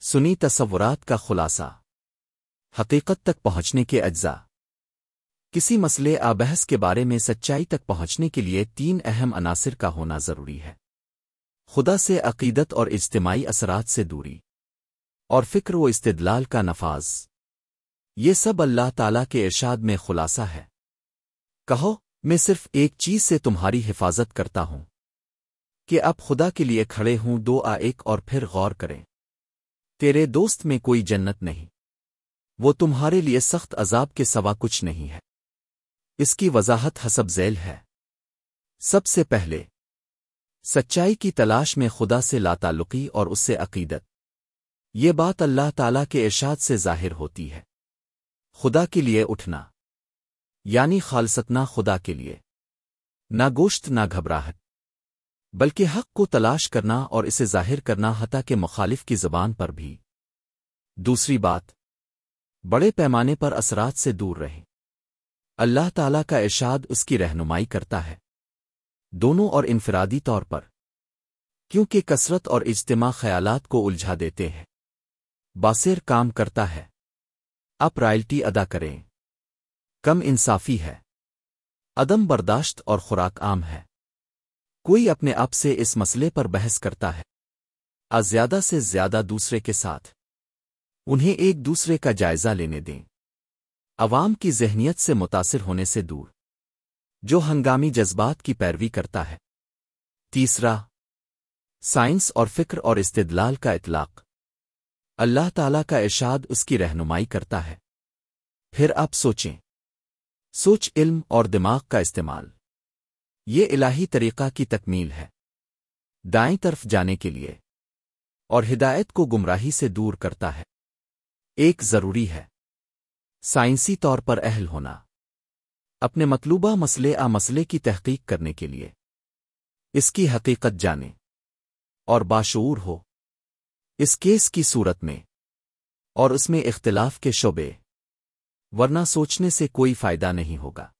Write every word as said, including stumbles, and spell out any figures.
سنی تصورات کا خلاصہ، حقیقت تک پہنچنے کے اجزاء۔ کسی مسئلے آ بحث کے بارے میں سچائی تک پہنچنے کے لیے تین اہم عناصر کا ہونا ضروری ہے: خدا سے عقیدت اور اجتماعی اثرات سے دوری، اور فکر و استدلال کا نفاذ۔ یہ سب اللہ تعالیٰ کے ارشاد میں خلاصہ ہے۔ کہو، میں صرف ایک چیز سے تمہاری حفاظت کرتا ہوں کہ اب خدا کے لیے کھڑے ہوں، دو آ ایک اور پھر غور کریں۔ تیرے دوست میں کوئی جنت نہیں، وہ تمہارے لیے سخت عذاب کے سوا کچھ نہیں ہے۔ اس کی وضاحت حسب ذیل ہے۔ سب سے پہلے، سچائی کی تلاش میں خدا سے لاتعلقی اور اس سے عقیدت۔ یہ بات اللہ تعالیٰ کے ارشاد سے ظاہر ہوتی ہے: خدا کے لیے اٹھنا، یعنی خالصتنا خدا کے لیے، نہ گوشت نہ گھبراہٹ، بلکہ حق کو تلاش کرنا اور اسے ظاہر کرنا، حتیٰ کہ مخالف کی زبان پر بھی۔ دوسری بات، بڑے پیمانے پر اثرات سے دور رہیں۔ اللہ تعالیٰ کا ارشاد اس کی رہنمائی کرتا ہے، دونوں اور انفرادی طور پر، کیونکہ کثرت اور اجتماع خیالات کو الجھا دیتے ہیں۔ باصر کام کرتا ہے، آپ رائلٹی ادا کریں، کم انصافی ہے، عدم برداشت اور خوراک عام ہے۔ کوئی اپنے آپ سے اس مسئلے پر بحث کرتا ہے، آ زیادہ سے زیادہ دوسرے کے ساتھ۔ انہیں ایک دوسرے کا جائزہ لینے دیں، عوام کی ذہنیت سے متاثر ہونے سے دور، جو ہنگامی جذبات کی پیروی کرتا ہے۔ تیسرا، سائنس اور فکر اور استدلال کا اطلاق۔ اللہ تعالیٰ کا ارشاد اس کی رہنمائی کرتا ہے۔ پھر آپ سوچیں، سوچ، علم اور دماغ کا استعمال، یہ الہی طریقہ کی تکمیل ہے، دائیں طرف جانے کے لیے، اور ہدایت کو گمراہی سے دور کرتا ہے۔ ایک ضروری ہے سائنسی طور پر اہل ہونا، اپنے مطلوبہ مسئلے آ مسئلے کی تحقیق کرنے کے لیے، اس کی حقیقت جانے اور باشعور ہو اس کیس کی صورت میں، اور اس میں اختلاف کے شعبے، ورنہ سوچنے سے کوئی فائدہ نہیں ہوگا۔